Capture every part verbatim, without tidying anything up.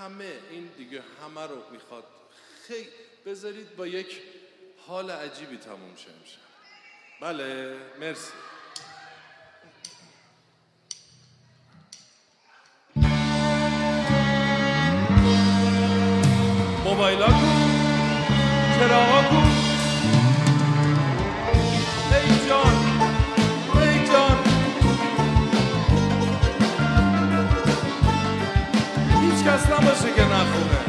همه این دیگه همه رو میخواد. خیلی بذارید با یک حال عجیبی تموم شه امشب. بله مرسی. موبایلا کو، چراغا کو. ای جان ای جان، هیچ کس نباشه که نخونه.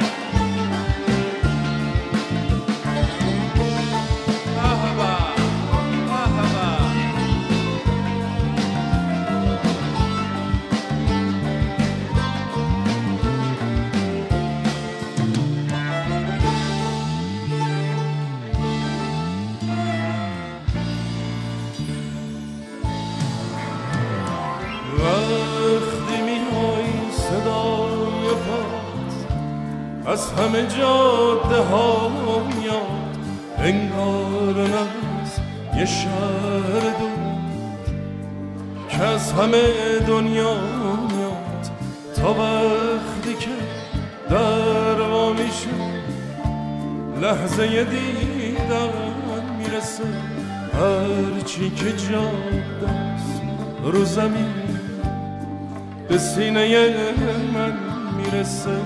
از همه جاده ها میاد، انگار نفس یه شهر دور که از همه دنیا میاد. تا وقتی که در وا میشه لحظه دیدن میرسه، هرچی که جاده است رو زمین به سینه من میرسه.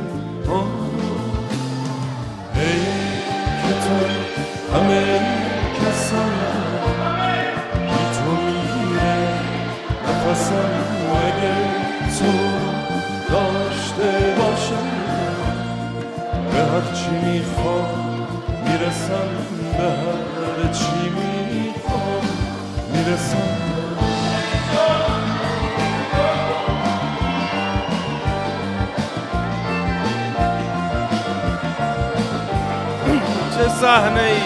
ای که تو همه کسان بی تو میره نفسم، اگه تو داشته باشم به هرچی میخوام میرسم، به هرچی میخوام میرسم. چه صحنه ای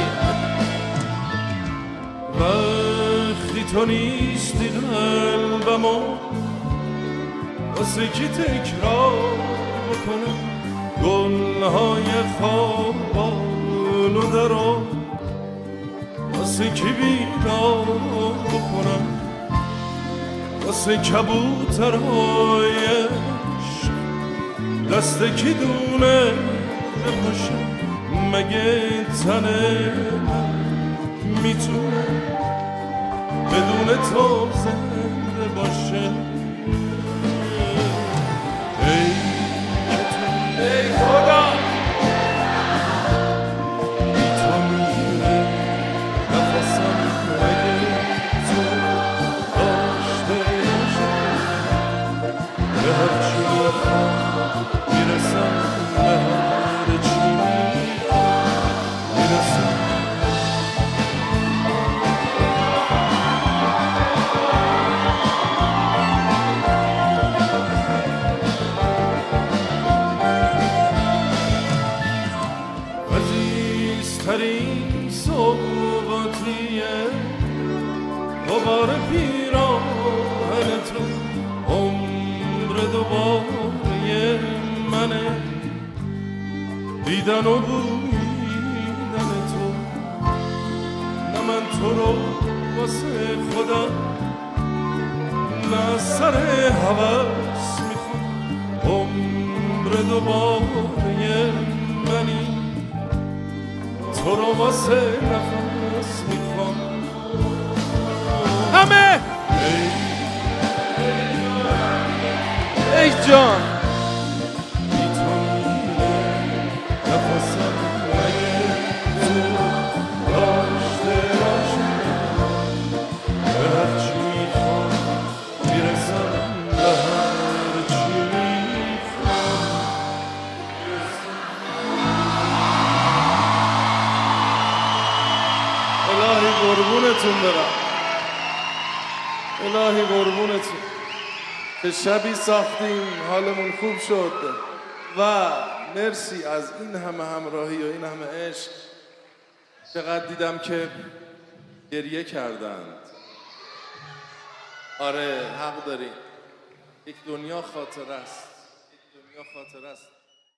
وقتی تو نیستی قلبمو واسه کی تکرار بکنم، گلهای خوابانو درو واسه کی بیدار بکنم، واسه کبوترهای دست کی دونه بپاشم، مگه تن من میتونه بدون تو زنده باشه. ای که تو ای خدا بی تو میره نفسم، مگه تو داشته باشم به هرچی میخوام میرسم، به هرچی عزیزترین صحباتیه دوباره پیراهن تو، عمر دوباره منه دیدن و بودن تو. نه من تو رو واسه خودم نه سر هوس میخوام، عمر دوباره منی تو رو واسه نفس میخوام. همه ای ای جان بی تو میره نفسم، مگه تو داشته باشم به هرچی میخوام میرسم، به هرچی میخوام. الهی قربونتون برم، الهی قربونتون. به شبی ساختیم حالمون خوب شد و مرسی از این همه همراهی و این همه عشق. چقدر دیدم که گریه کردند. آره حق داری، یک دنیا خاطره است، یک دنیا خاطره است.